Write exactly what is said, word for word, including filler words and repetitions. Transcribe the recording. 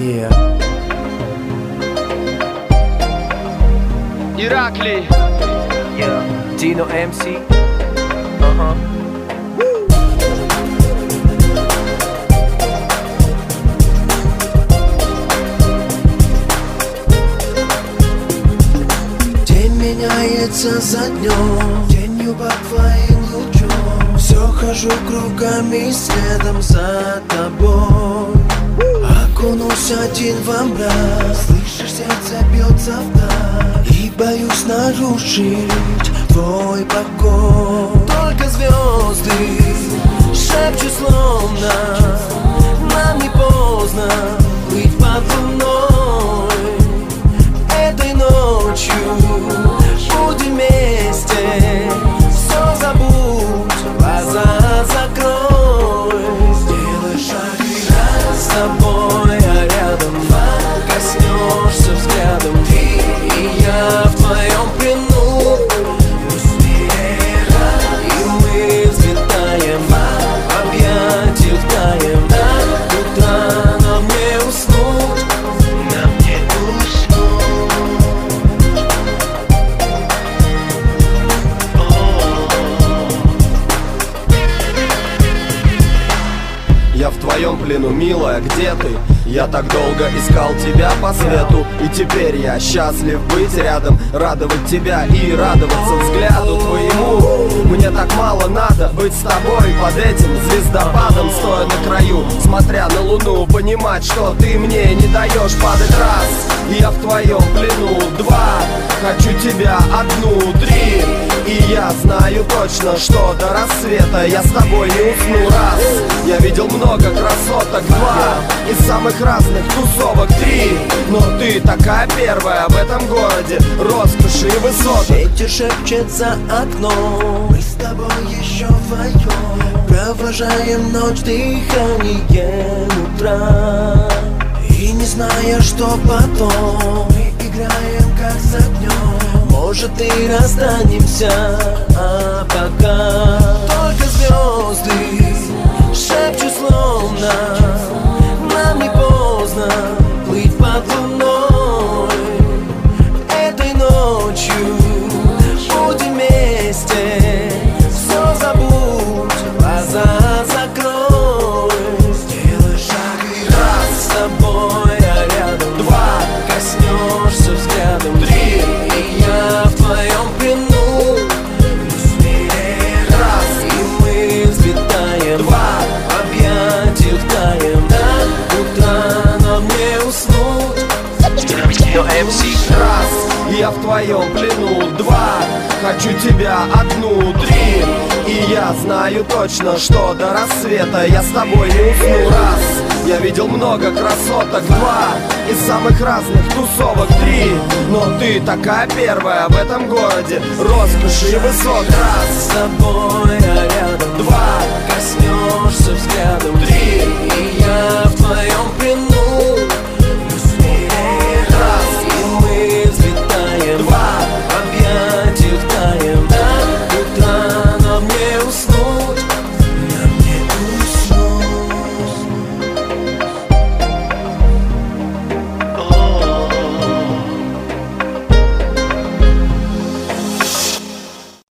Yeah. Irakley. Yeah. Dino эм си. Uh-huh. День меняется за днем, тенью под твоим лучом. Все хожу кругами следом за тобой. Окунусь один во мрак, слышишь, сердце бьется вдаль. И боюсь нарушить твой покой. Только звезды шепчут словно нам не поздно быть под луной. Этой ночью будем вместе. Все забудь, глаза закрой. Сделай шаг и раз с тобой, а рядом коснешься взглядом. Ты и я в твоем плену. И мы взлетаем, в объятиях таем. До утра нам не уснуть, нам не уснуть. Я в твоем плену, милая, где ты? Я так долго искал тебя по свету, и теперь я счастлив быть рядом, радовать тебя и радоваться взгляду твоему. Мне так мало надо быть с тобой под этим звездопадом, стоя на краю, смотря на луну, понимать, что ты мне не даешь падать. Раз, и я в твоем плену. Два, хочу тебя одну. Три, и я знаю точно, что до рассвета я с тобой не усну. Раз, я видел много красоток. Два, из самых разных тусовок. Три, но ты такая первая в этом городе роскоши и высоток. Ветер шепчет за окном, мы с тобой еще вдвоем провожаем ночь дыханием утра. И не зная, что потом, мы играем как за днем. Может и расстанемся, а пока только звезды шепчут словно нам не поздно плыть под луной. Этой ночью будем вместе. Все забудь, глаза закрой. Сделай шаг и раз с тобой, а рядом два, коснешься взглядом. Три, и я в твоем плену. Раз, и мы взлетаем. Два, в объятиях таем. До утра нам не уснуть. Dino эм си. Раз, и я в твоем плену. Два, хочу тебя одну. Три, и я знаю точно, что до рассвета я с тобой не усну. Раз, я видел много красоток. Два, из самых разных тусовок. Три, но ты такая первая в этом городе роскоши и высот. Раз, с тобой, а рядом два, коснешься взглядом. Три, и я